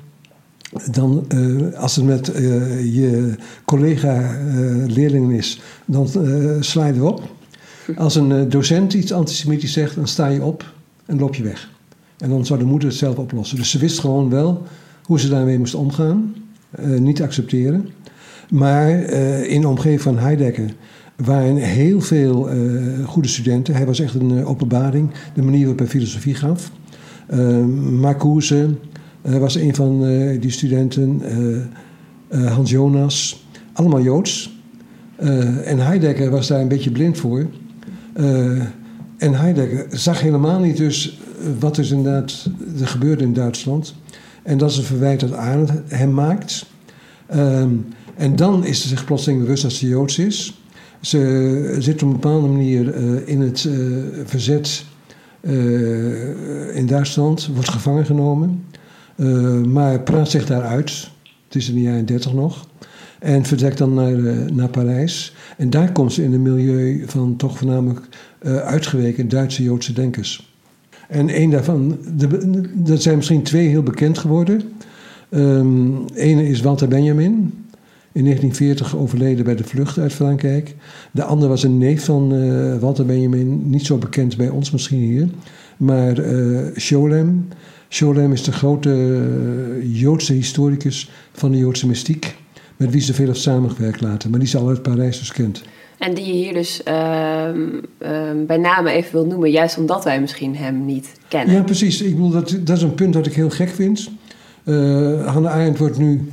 dan uh, als het met uh, je collega-leerlingen uh, is, dan uh, sla je erop. Als een uh, docent iets antisemitisch zegt, dan sta je op en loop je weg. En dan zou de moeder het zelf oplossen. Dus ze wist gewoon wel hoe ze daarmee moest omgaan. Uh, niet accepteren. Maar uh, in de omgeving van Heidegger waren heel veel uh, goede studenten. Hij was echt een uh, openbaring. De manier waarop hij filosofie gaf. Uh, Marcuse uh, was een van uh, die studenten. Uh, uh, Hans Jonas. Allemaal Joods. Uh, en Heidegger was daar een beetje blind voor. Uh, en Heidegger zag helemaal niet dus wat er inderdaad er gebeurde in Duitsland. En dat is een verwijt dat Arendt hem maakt. Um, en dan is ze zich plotseling bewust dat ze Joods is. Ze zit op een bepaalde manier uh, in het uh, verzet uh, in Duitsland. Wordt gevangen genomen. Uh, maar praat zich daaruit. Het is in de jaren dertig nog. En vertrekt dan naar, uh, naar Parijs. En daar komt ze in een milieu van toch voornamelijk uh, uitgeweken Duitse Joodse denkers. En een daarvan, de, dat zijn misschien twee heel bekend geworden. Um, ene is Walter Benjamin, in negentien veertig overleden bij de vlucht uit Frankrijk. De andere was een neef van uh, Walter Benjamin, niet zo bekend bij ons misschien hier. Maar uh, Scholem. Scholem is de grote uh, Joodse historicus van de Joodse mystiek, met wie ze veel heeft samengewerkt later. Maar die ze al uit Parijs dus kent. En die je hier dus uh, uh, bij name even wil noemen, juist omdat wij misschien hem niet kennen. Ja, precies. Ik bedoel, dat, dat is een punt dat ik heel gek vind. Uh, Hannah Arendt wordt nu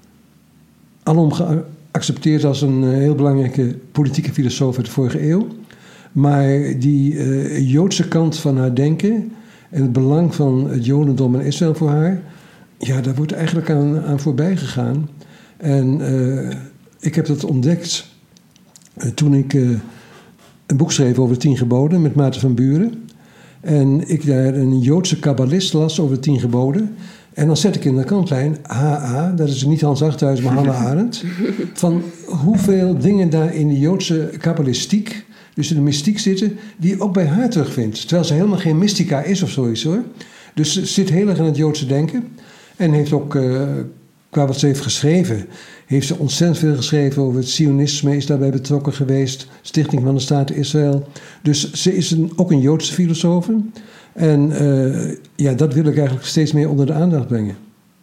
alom geaccepteerd als een uh, heel belangrijke politieke filosoof uit de vorige eeuw. Maar die uh, Joodse kant van haar denken en het belang van het Jodendom en Israël voor haar, ja, daar wordt eigenlijk aan, aan voorbij gegaan. En uh, ik heb dat ontdekt uh, toen ik uh, een boek schreef over de tien geboden met Maarten van Buren. En ik daar een Joodse kabbalist las over de tien geboden. En dan zet ik in de kantlijn H A, dat is niet Hans Achthuis, maar Hannah Arendt. Van hoeveel dingen daar in de Joodse kabbalistiek, dus in de mystiek zitten, die je ook bij haar terugvindt. Terwijl ze helemaal geen mystica is of zoiets hoor. Dus ze zit heel erg in het Joodse denken. En heeft ook, uh, qua wat ze heeft geschreven, heeft ze ontzettend veel geschreven over het Zionisme, is daarbij betrokken geweest, Stichting van de Staat Israël. Dus ze is een, ook een Joodse filosoof. En uh, ja, dat wil ik eigenlijk steeds meer onder de aandacht brengen.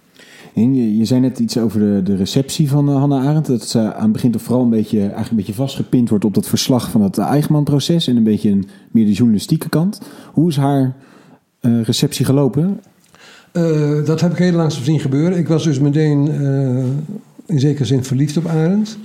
En je, je zei net iets over de, de receptie van uh, Hannah Arendt. Dat ze aan het begin toch vooral een beetje, eigenlijk een beetje vastgepind wordt op dat verslag van het Eichmann-proces en een beetje een, meer de journalistieke kant. Hoe is haar uh, receptie gelopen? Uh, dat heb ik heel langzaam zien gebeuren. Ik was dus meteen uh, in zekere zin verliefd op Arendt.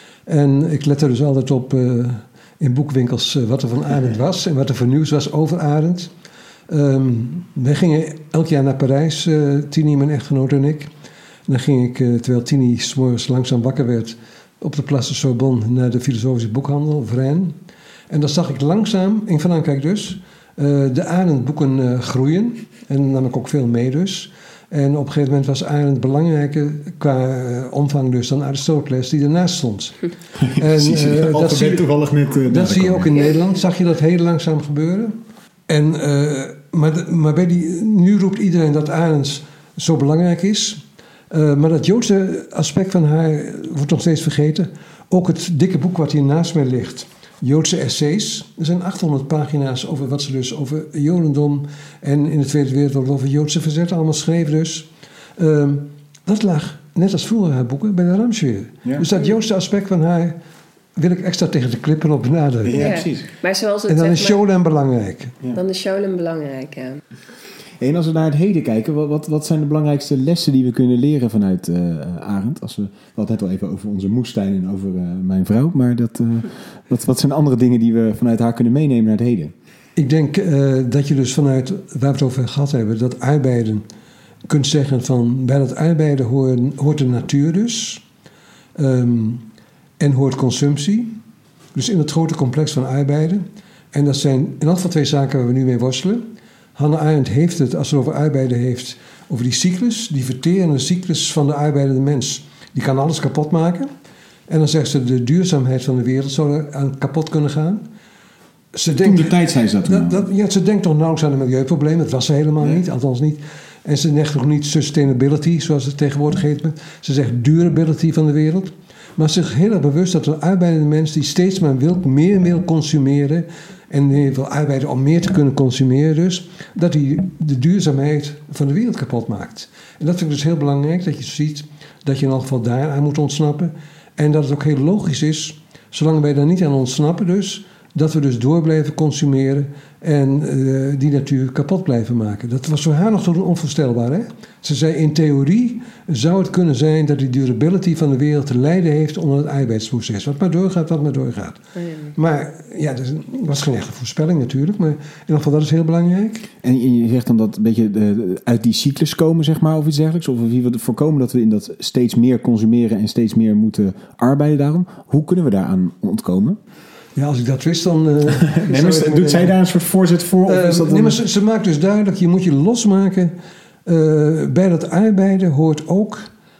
En ik lette dus altijd op uh, in boekwinkels uh, wat er van Arendt was en wat er voor nieuws was over Arendt. Um, wij gingen elk jaar naar Parijs, uh, Tini, mijn echtgenoot en ik. En dan ging ik, uh, terwijl Tini 's morgens langzaam wakker werd, op de Place de Sorbonne naar de filosofische boekhandel, Vrijn. En dan zag ik langzaam, in Frankrijk dus, uh, de Arendt-boeken uh, groeien. En dan nam ik ook veel mee dus. En op een gegeven moment was Arendt belangrijker qua uh, omvang dus dan Aristoteles, die ernaast stond. En, uh, dat zie je, toevallig net, uh, dat zie je ook in Nederland. Zag je dat heel langzaam gebeuren? En, uh, maar de, maar bij die, nu roept iedereen dat Arendt zo belangrijk is. Uh, maar dat Joodse aspect van haar wordt nog steeds vergeten. Ook het dikke boek wat hier naast mij ligt, Joodse essays. Er zijn achthonderd pagina's over wat ze dus over Jodendom en in de Tweede Wereldoorlog over Joodse verzet allemaal schreef dus. Uh, dat lag, net als vroeger haar boeken, bij de Ramsweer. Ja. Dus dat Joodse aspect van haar wil ik extra tegen de klippen op benadrukken. Ja, precies. Maar zoals het, en dan zeg is Scholem belangrijk. Ja. Dan is Scholem belangrijk, ja. En als we naar het heden kijken, wat, wat, wat zijn de belangrijkste lessen die we kunnen leren vanuit uh, Arendt? Als we, we hadden het al even over onze moestuin en over uh, mijn vrouw, maar dat, uh, wat, wat zijn andere dingen die we vanuit haar kunnen meenemen naar het heden? Ik denk uh, dat je dus vanuit, waar we het over gehad hebben, dat arbeiden, kunt zeggen van, bij dat arbeiden hoort, hoort de natuur dus, um, en hoort consumptie. Dus in het grote complex van arbeiden. En dat zijn in elk geval twee zaken waar we nu mee worstelen. Hannah Arendt heeft het, als ze het over arbeiden heeft, over die cyclus, die verterende cyclus van de arbeidende mens. Die kan alles kapot maken. En dan zegt ze, de duurzaamheid van de wereld zou er aan kapot kunnen gaan. Ze denkt, toen de tijd zei ze dat, dat, dat ja, ze denkt toch nauwelijks aan een milieuprobleem. Dat was ze helemaal nee. niet, althans niet. En ze zegt ook niet sustainability, zoals het tegenwoordig heet. Ze zegt durability van de wereld. maar zich heel erg bewust dat een arbeidende mens die steeds maar wil, meer wil consumeren en wil arbeiden om meer te kunnen consumeren dus, dat hij de duurzaamheid van de wereld kapot maakt. En dat vind ik dus heel belangrijk, dat je ziet dat je in elk geval daar aan moet ontsnappen. En dat het ook heel logisch is, zolang wij daar niet aan ontsnappen dus, dat we dus door blijven consumeren en uh, die natuur kapot blijven maken. Dat was voor haar nog tot onvoorstelbaar. Hè? Ze zei, in theorie zou het kunnen zijn dat die durability van de wereld te lijden heeft onder het arbeidsproces. Wat maar doorgaat, wat maar doorgaat. Oh ja. Maar ja, dat was geen echte voorspelling natuurlijk, maar in ieder geval dat is heel belangrijk. En je zegt dan dat een beetje uh, uit die cyclus komen, zeg maar, of iets dergelijks? Of wie we voorkomen dat we in dat steeds meer consumeren en steeds meer moeten arbeiden daarom. Hoe kunnen we daaraan ontkomen? Ja, als ik dat wist, dan... Uh, nee, maar doet zij daar een soort voorzet voor? Of uh, is dat dan... Nee, maar ze, ze maakt dus duidelijk, je moet je losmaken. Uh, bij dat arbeiden hoort ook,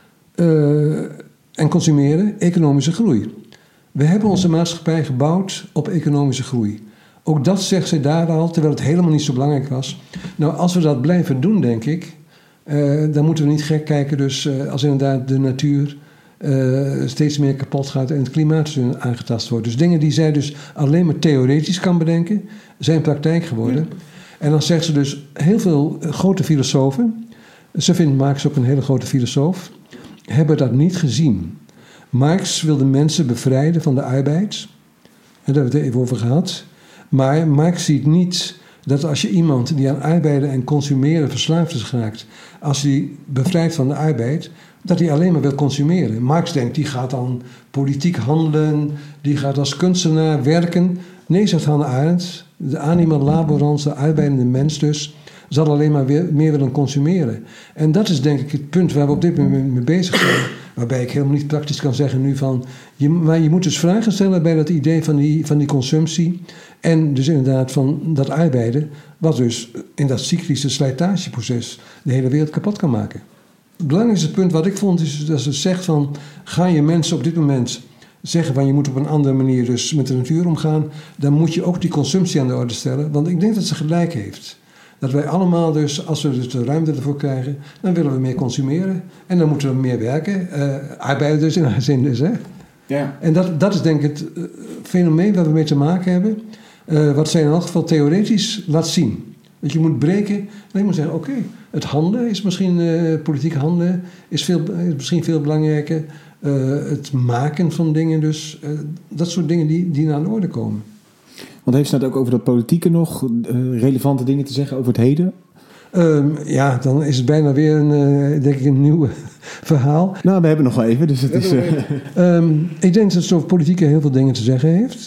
uh, en consumeren, economische groei. We hebben onze maatschappij gebouwd op economische groei. Ook dat zegt ze daar al, terwijl het helemaal niet zo belangrijk was. Nou, als we dat blijven doen, denk ik, uh, dan moeten we niet gek kijken, dus uh, als inderdaad de natuur Uh, steeds meer kapot gaat en het klimaat aangetast wordt. Dus dingen die zij dus alleen maar theoretisch kan bedenken, zijn praktijk geworden. Ja. En dan zegt ze dus heel veel grote filosofen, ze vindt Marx ook een hele grote filosoof, hebben dat niet gezien. Marx wilde mensen bevrijden van de arbeid, en daar hebben we het even over gehad, maar Marx ziet niet dat als je iemand die aan arbeiden en consumeren verslaafd is geraakt, als hij bevrijdt van de arbeid, dat hij alleen maar wil consumeren. Marx denkt, die gaat dan politiek handelen, die gaat als kunstenaar werken. Nee, zegt Hannah Arendt, de anima laborans, de arbeidende mens dus, zal alleen maar weer, meer willen consumeren. En dat is denk ik het punt waar we op dit moment mee bezig zijn. Waarbij ik helemaal niet praktisch kan zeggen nu van, je, maar je moet dus vragen stellen bij dat idee van die, van die consumptie. En dus inderdaad van dat arbeiden, wat dus in dat cyclische slijtageproces de hele wereld kapot kan maken. Het belangrijkste punt wat ik vond is dat ze zegt van, ga je mensen op dit moment zeggen van je moet op een andere manier dus met de natuur omgaan, dan moet je ook die consumptie aan de orde stellen. Want ik denk dat ze gelijk heeft. Dat wij allemaal dus, als we dus de ruimte ervoor krijgen, dan willen we meer consumeren. En dan moeten we meer werken. Uh, arbeiden dus in haar zin dus, hè. Ja. En dat, dat is denk ik het uh, fenomeen waar we mee te maken hebben. Uh, wat zij in elk geval theoretisch laat zien. Dat je moet breken. En je moet zeggen, oké, okay, het handelen is misschien, uh, politiek handelen is, veel, is misschien veel belangrijker. Uh, het maken van dingen dus. Uh, dat soort dingen die, die aan de orde komen. Want heeft ze dat ook over dat politieke nog uh, relevante dingen te zeggen over het heden? Um, ja, dan is het bijna weer een, uh, denk ik, een nieuw verhaal. Nou, we hebben nog wel even, dus het is... Uh... Um, ik denk dat ze over politieke heel veel dingen te zeggen heeft.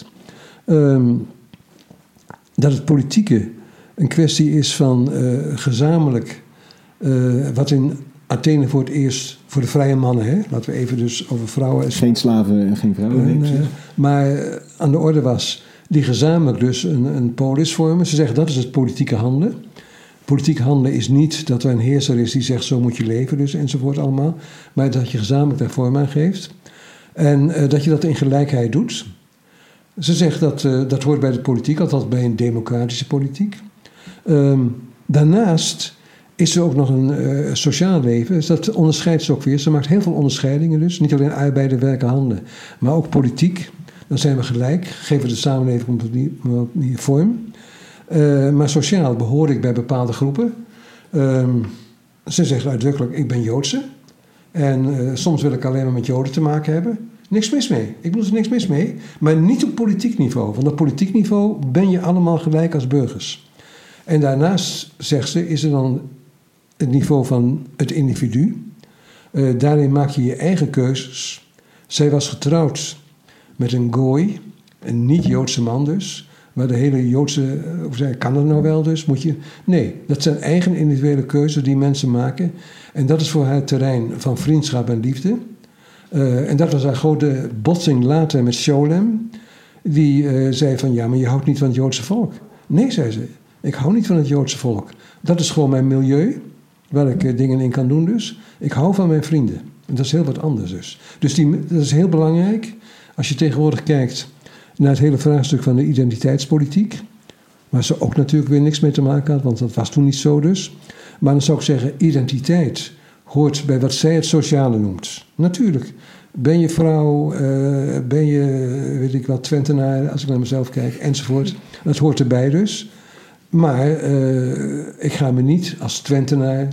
Um, dat het politieke een kwestie is van uh, gezamenlijk, uh, wat in Athene voor het eerst voor de vrije mannen, hè? Laten we even dus over vrouwen... Geen slaven en geen vrouwen. En, uh, maar uh, aan de orde was, die gezamenlijk dus een, een polis vormen. Ze zeggen dat is het politieke handelen. Politiek handelen is niet dat er een heerser is die zegt zo moet je leven dus enzovoort allemaal. Maar dat je gezamenlijk daar vorm aan geeft. En uh, dat je dat in gelijkheid doet. Ze zegt dat uh, dat hoort bij de politiek, althans bij een democratische politiek. Um, daarnaast is er ook nog een uh, sociaal leven. Dus dat onderscheidt ze ook weer. Ze maakt heel veel onderscheidingen dus. Niet alleen arbeiden, werken, handelen. Maar ook politiek. Dan zijn we gelijk. Geven we de samenleving op die, op die vorm. Uh, maar sociaal behoor ik bij bepaalde groepen. Um, ze zegt uitdrukkelijk, ik ben Joodse. En uh, soms wil ik alleen maar met Joden te maken hebben. Niks mis mee. Ik bedoel er niks mis mee. Maar niet op politiek niveau. Want op politiek niveau ben je allemaal gelijk als burgers. En daarnaast, zegt ze, is er dan het niveau van het individu. Uh, daarin maak je je eigen keuzes. Zij was getrouwd met een gooi, een niet-Joodse man dus. Maar de hele Joodse, of zij kan dat nou wel dus, moet je... Nee, dat zijn eigen individuele keuzes die mensen maken. En dat is voor haar het terrein van vriendschap en liefde. Uh, en dat was haar grote botsing later met Scholem. Die uh, zei van, ja, maar je houdt niet van het Joodse volk. Nee, zei ze, ik hou niet van het Joodse volk. Dat is gewoon mijn milieu, waar ik uh, dingen in kan doen dus. Ik hou van mijn vrienden. En dat is heel wat anders dus. Dus die, dat is heel belangrijk. Als je tegenwoordig kijkt naar het hele vraagstuk van de identiteitspolitiek, waar ze ook natuurlijk weer niks mee te maken had, want dat was toen niet zo dus. Maar dan zou ik zeggen, identiteit hoort bij wat zij het sociale noemt. Natuurlijk, Ben je vrouw, uh, ben je, weet ik wat, Twentenaar, als ik naar mezelf kijk, enzovoort. Dat hoort erbij dus. Maar uh, ik ga me niet als Twentenaar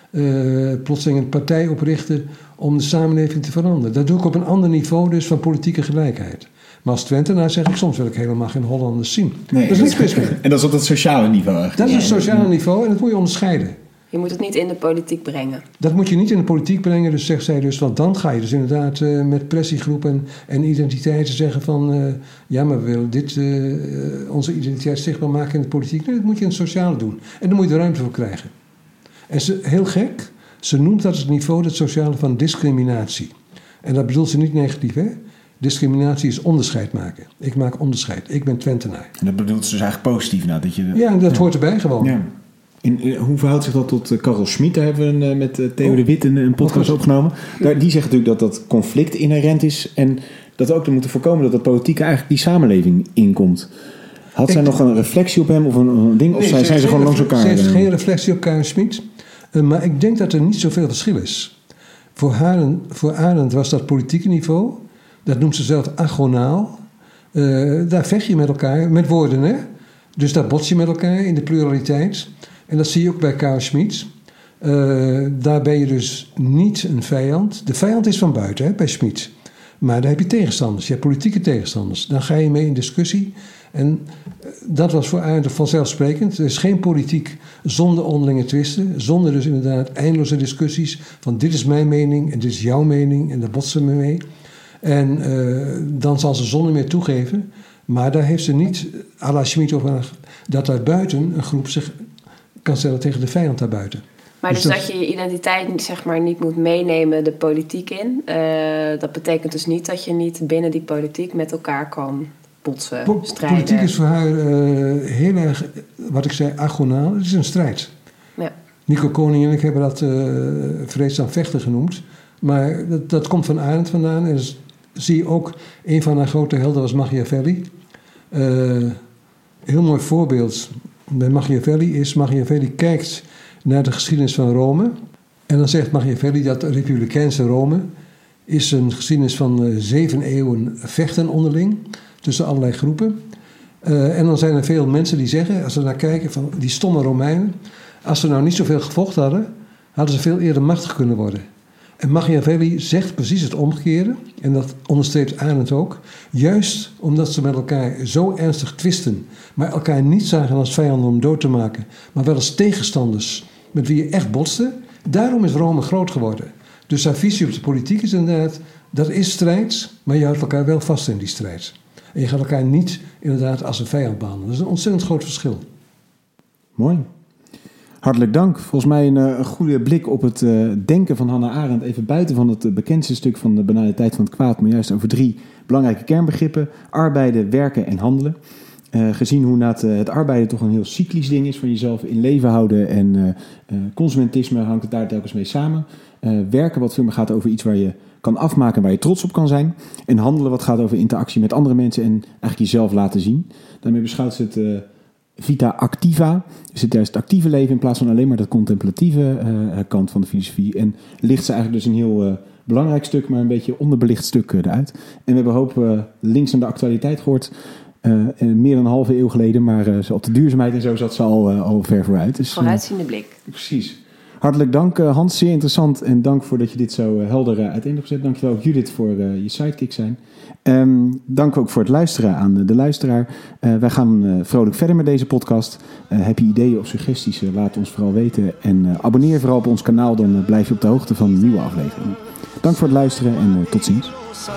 uh, plotseling een partij oprichten om de samenleving te veranderen. Dat doe ik op een ander niveau dus van politieke gelijkheid. Maar als Twentenaar zeg ik, soms wil ik helemaal geen Hollanders zien. Nee, dat is niks mis mee. En dat is op dat sociale niveau eigenlijk. Dat is het sociale niveau en dat moet je onderscheiden. Je moet het niet in de politiek brengen. Dat moet je niet in de politiek brengen, dus zegt zij dus. Want dan ga je dus inderdaad uh, met pressiegroepen en, en identiteiten zeggen van... Uh, ja, maar we willen dit, uh, onze identiteit zichtbaar maken in de politiek. Nee, dat moet je in het sociale doen. En daar moet je er ruimte voor krijgen. En ze, heel gek, ze noemt dat het niveau, het sociale, van discriminatie. En dat bedoelt ze niet negatief, hè? Discriminatie is onderscheid maken. Ik maak onderscheid. Ik ben Twentenaar. En dat bedoelt ze dus eigenlijk positief nou, dat je... Ja, dat ja. hoort erbij gewoon. Ja. In, in, hoe verhoudt zich dat tot uh, Karel Schmid? Daar hebben we een, uh, met uh, Theo oh. de Wit een, een podcast oh. opgenomen. Daar, die zegt natuurlijk dat dat conflict inherent is. En dat we ook er moeten voorkomen dat dat politiek eigenlijk die samenleving inkomt. Had ik zij nog een reflectie op hem of een, een ding? Of nee, zijn, zijn ze gewoon langs elkaar? Ze heeft uh, geen reflectie op Karel Schmid. Uh, maar ik denk dat er niet zoveel verschil is. Voor, Haren, voor Arendt was dat politieke niveau. Dat noemt ze zelf agonaal. Uh, daar vecht je met elkaar, met woorden, hè? Dus daar bots je met elkaar in de pluraliteit. En dat zie je ook bij Karel Schmid. Uh, daar ben je dus niet een vijand. De vijand is van buiten, hè, bij Schmid. Maar daar heb je tegenstanders. Je hebt politieke tegenstanders. Dan ga je mee in discussie. En dat was voor Arendt vanzelfsprekend. Er is geen politiek zonder onderlinge twisten. Zonder dus inderdaad eindeloze discussies. Van dit is mijn mening en dit is jouw mening. En daar botsen we mee. En uh, dan zal ze zonder meer toegeven. Maar daar heeft ze niet, à la Schmid, over dat daar buiten een groep zich kan stellen tegen de vijand daarbuiten. Maar dus, dus dat, dat je je identiteit zeg maar, niet moet meenemen de politiek in. Uh, dat betekent dus niet dat je niet binnen die politiek met elkaar kan botsen, po- strijden. Politiek is voor haar uh, heel erg, wat ik zei, agonaal. Het is een strijd. Ja. Nico Koning en ik hebben dat uh, vreedzaam vechten genoemd. Maar dat, dat komt van Arendt vandaan. En dus zie je ook, een van haar grote helden was Machiavelli. Uh, heel mooi voorbeeld bij Machiavelli is... Machiavelli kijkt naar de geschiedenis van Rome. En dan zegt Machiavelli dat het Republikeinse Rome... is een geschiedenis van uh, zeven eeuwen vechten onderling... tussen allerlei groepen. Uh, en dan zijn er veel mensen die zeggen, als ze naar kijken... van die stomme Romeinen... als ze nou niet zoveel gevochten hadden... hadden ze veel eerder machtig kunnen worden... En Machiavelli zegt precies het omgekeerde. En dat onderstreept Arendt ook. Juist omdat ze met elkaar zo ernstig twisten. Maar elkaar niet zagen als vijanden om dood te maken. Maar wel als tegenstanders met wie je echt botste. Daarom is Rome groot geworden. Dus haar visie op de politiek is inderdaad... dat is strijd, maar je houdt elkaar wel vast in die strijd. En je gaat elkaar niet inderdaad als een vijand behandelen. Dat is een ontzettend groot verschil. Mooi. Hartelijk dank. Volgens mij een, een goede blik op het uh, denken van Hannah Arendt. Even buiten van het uh, bekendste stuk van de banaliteit van het kwaad. Maar juist over drie belangrijke kernbegrippen. Arbeiden, werken en handelen. Uh, gezien hoe na het, uh, het arbeiden toch een heel cyclisch ding is. Van jezelf in leven houden. En uh, uh, consumentisme hangt het daar telkens mee samen. Uh, werken wat veel meer gaat over iets waar je kan afmaken. Waar je trots op kan zijn. En handelen wat gaat over interactie met andere mensen. En eigenlijk jezelf laten zien. Daarmee beschouwt ze het... Uh, Vita activa, dus het juist het actieve leven in plaats van alleen maar dat contemplatieve uh, kant van de filosofie. En licht ze eigenlijk dus een heel uh, belangrijk stuk, maar een beetje onderbelicht stuk uh, eruit. En we hebben een hoop uh, links aan de actualiteit gehoord, uh, meer dan een halve eeuw geleden, maar uh, op de duurzaamheid en zo zat ze al, uh, al ver vooruit. Dus, Vooruitziende blik. Uh, precies. Hartelijk dank uh, Hans, zeer interessant en dank voor dat je dit zo uh, helder uh, uiteen hebt gezet. Dankjewel ook Judith voor uh, je sidekick zijn. Um, dank ook voor het luisteren aan de, de luisteraar. Uh, wij gaan uh, vrolijk verder met deze podcast. Uh, heb je ideeën of suggesties, uh, laat ons vooral weten. En uh, abonneer vooral op ons kanaal, dan uh, blijf je op de hoogte van nieuwe afleveringen. Dank voor het luisteren en uh, tot ziens.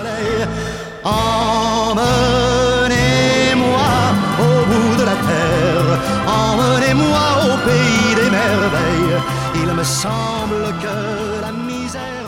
Emmenez-moi au bout de la terre, emmenez-moi au pays des merveilles. Il me semble que la misère